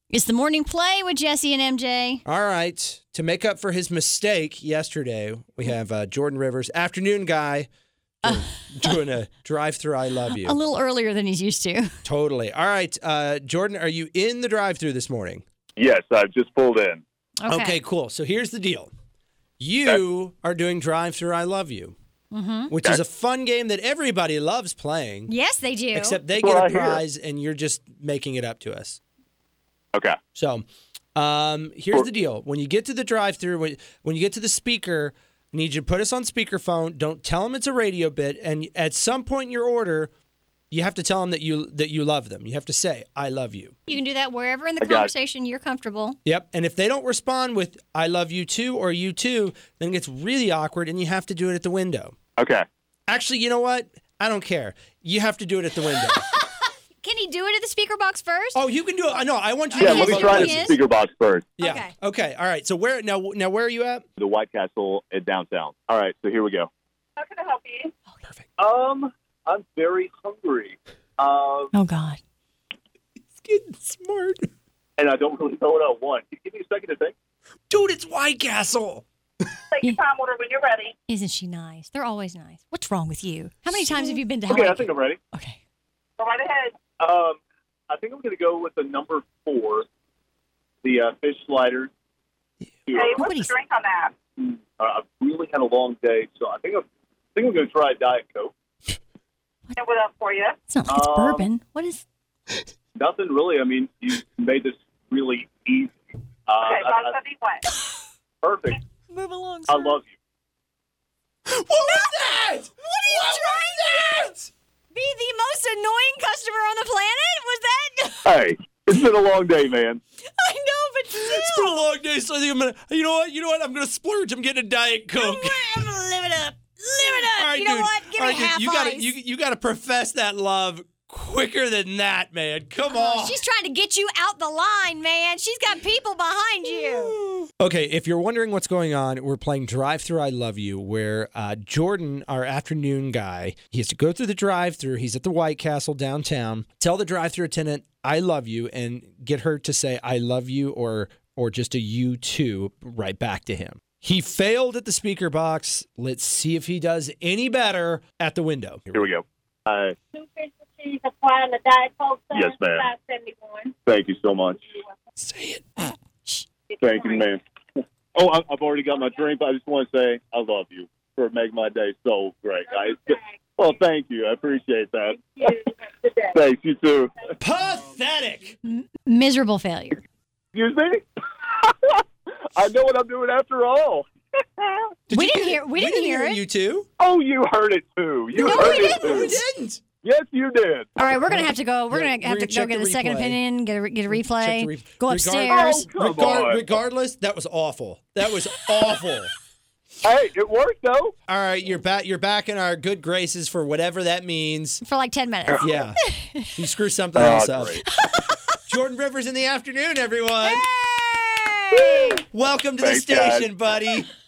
It's the morning play with Jesse and MJ. All right. To make up for his mistake yesterday, we have Jordan Rivers, afternoon guy, doing a drive-through I love you. A little earlier than he's used to. Totally. All right. Jordan, are you in the drive-through this morning? Yes, I've just pulled in. Okay, cool. So here's the deal. You are doing drive-through I love you, which is a fun game that everybody loves playing. Yes, they do. Except they get a prize, and you're just making it up to us. Okay. So here's the deal. When you get to the drive-thru, when you get to the speaker, I need you to put us on speakerphone. Don't tell them it's a radio bit. And at some point in your order, you have to tell them that you love them. You have to say, I love you. You can do that wherever in the conversation you're comfortable. Yep. And if they don't respond with I love you too or you too, then it gets really awkward and you have to do it at the window. Okay. Actually, you know what? I don't care. You have to do it at the window. Can he do it at the speaker box first? Oh, you can do it. No, I want you to Yeah, do let it. me try the speaker box first. Yeah. Okay. All right. So where where are you at? The White Castle at downtown. All right, so here we go. How can I help you? Oh, perfect. I'm very hungry. Oh, God. He's getting smart. And I don't really know what I want. Can you give me a second to think? Dude, it's White Castle. Take your time, order when you're ready. Isn't she nice? They're always nice. What's wrong with you? How many times have you been to Okay, Hawaii? I think I'm ready. Okay. Go right ahead. I think I'm going to go with the number 4, the fish sliders. Hey, what's Nobody's- the drink on that? I've really had a long day, so I think I'm going to try a Diet Coke. And what up for you? It's not like it's bourbon. What is... Nothing really. I mean, you made this really easy. Okay, box of these what? Perfect. Move along, I sir. love you. What was that? What are you trying to be the most annoying customer on the planet? Was that... Hey, it's been a long day, man. I know, but still. It's been a long day, so I think I'm gonna. You know what? I'm gonna splurge. I'm getting a Diet Coke. I'm gonna live it up. Live it up. All right, You know dude. what? Give All me right, dude. half ice. You gotta profess that love quicker than that, man. Come on. She's trying to get you out the line, man. She's got people behind you. Okay, if you're wondering what's going on, we're playing Drive-Thru I Love You, where Jordan, our afternoon guy, he has to go through the drive-thru. He's at the White Castle downtown. Tell the drive-thru attendant, I love you, and get her to say, I love you, or just a you too, right back to him. He failed at the speaker box. Let's see if he does any better at the window. Here we go. 2 fish and cheese, applying the Diet Coke. Yes, ma'am. $5.71. Thank you so much. Say it. Thank you, man. Oh, I've already got my drink, but I just want to say I love you for making my day so great, guys. Well, thank you. I appreciate that. Thanks, you too. Pathetic. Miserable failure. Excuse me? I know what I'm doing after all. We didn't hear it. You too? Oh, you heard it too. You No, heard we it didn't. too. We didn't. Yes, you did. All right, we're gonna have to go. We're Yeah, gonna have we're to gonna go check get the a second replay. opinion, get a replay, Check the go regard- upstairs. Oh, come on. Regardless, that was awful. That was awful. Hey, it worked though. All right, you're back in our good graces for whatever that means. For like 10 minutes. Yeah. You screw something else up. Great. Jordan Rivers in the afternoon, everyone. Hey! Welcome to Thanks, the station, guys. buddy.